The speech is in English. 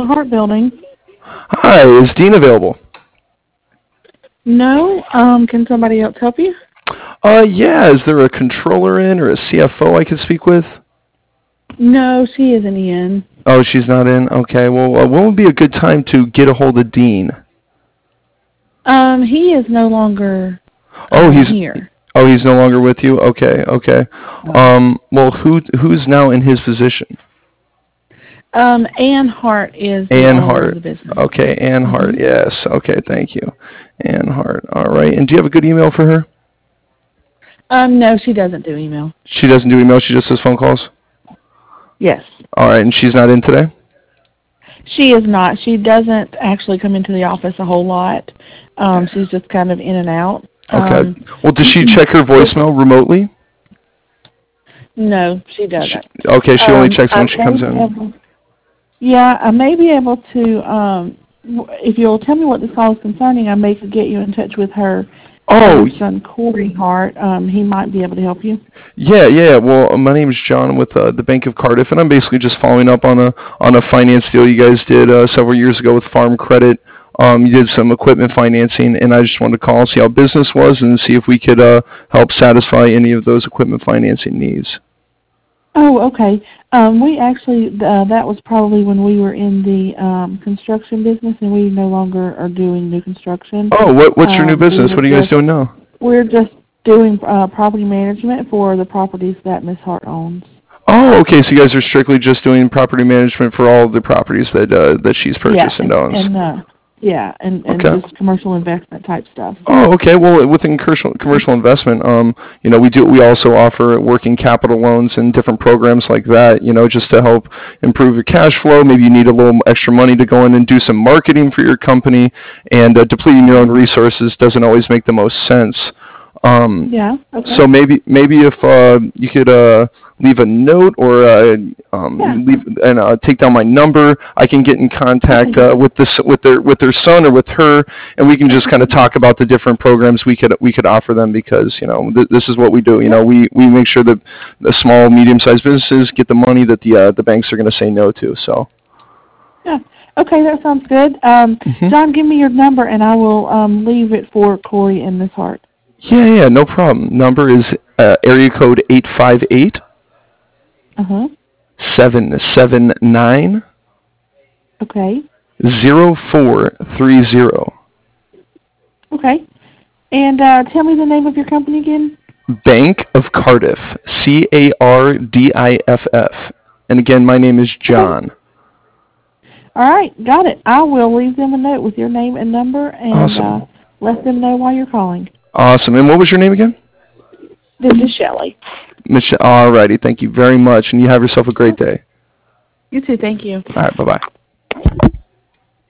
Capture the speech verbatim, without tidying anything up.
the Hart Building. Hi, is Dean available? No. Um, can somebody else help you? Uh, yeah, is there a controller in or a C F O I could speak with? No, she isn't in. Oh, she's not in? Okay, well, uh, when would be a good time to get a hold of Dean? Um, he is no longer Oh, um, he's here. oh he's no longer with you? Okay, okay. Um, Um, well, who who's now in his position? um, Ann Hart is the Ann owner of Hart. the business. Okay, Ann Hart, Mm-hmm. yes. Okay, thank you. Ann Hart, all right. And do you have a good email for her? Um, no, she doesn't do email. She doesn't do email, she just does phone calls? Yes. All right, and she's not in today? She is not. She doesn't actually come into the office a whole lot. Um, she's just kind of in and out. Okay. Um, Well, does she check her voicemail remotely? No, she doesn't. She, okay, she only Um, checks I when she may comes be in. able, yeah, I may be able to. Um, w- if you'll tell me what this call is concerning, I may get you in touch with her. Oh, Her son Corey Hart. Um, he might be able to help you. yeah, yeah. Well, uh, my name is John with uh, the Bank of Cardiff, and I'm basically just following up on a on a finance deal you guys did uh, several years ago with Farm Credit. Um, you did some equipment financing, and I just wanted to call and see how business was and see if we could uh, help satisfy any of those equipment financing needs. Oh, okay. Um, we actually uh, that was probably when we were in the um, construction business, and we no longer are doing new construction. Oh, what what's your new Um, we business? were What are you guys just doing now? we're just doing uh, property management for the properties that Miss Hart owns. Oh, okay. So you guys are strictly just doing property management for all of the properties that uh, that she's Yeah, purchased and and, owns. and uh, yeah, and, and Okay. just commercial investment type stuff. Oh, okay. Well, within commercial commercial investment, um, you know, we do we also offer working capital loans and different programs like that. You know, just to help improve your cash flow. Maybe you need a little extra money to go in and do some marketing for your company, and uh, depleting your own resources doesn't always make the most sense. Um, Yeah. Okay. so maybe maybe if uh, you could uh, leave a note or uh, um, Yeah. leave and uh, take down my number, I can get in contact uh, with this with their with their son or with her, and we can just kind of talk about the different programs we could we could offer them, because you know th- this is what we do. You know, we, we make sure that the small medium sized businesses get the money that the uh, the banks are going to say no to. So. Yeah. Okay, that sounds good. Um, Mm-hmm. John, give me your number, and I will um, leave it for Corey and Miss Hart. Yeah, yeah, no problem. Number is uh, area code eight five eight, Uh huh. seven seven nine, Okay. zero four three zero. Okay. And uh, tell me the name of your company again. Bank of Cardiff, C A R D I F F. And again, my name is John. Okay. All right, got it. I will leave them a note with your name and number, and Awesome. uh, let them know why you're calling. Awesome. And what was your name again? This is Shelley. Michelle. Alrighty. Thank you very much. And you have yourself a great day. You too. Thank you. All right. Bye-bye.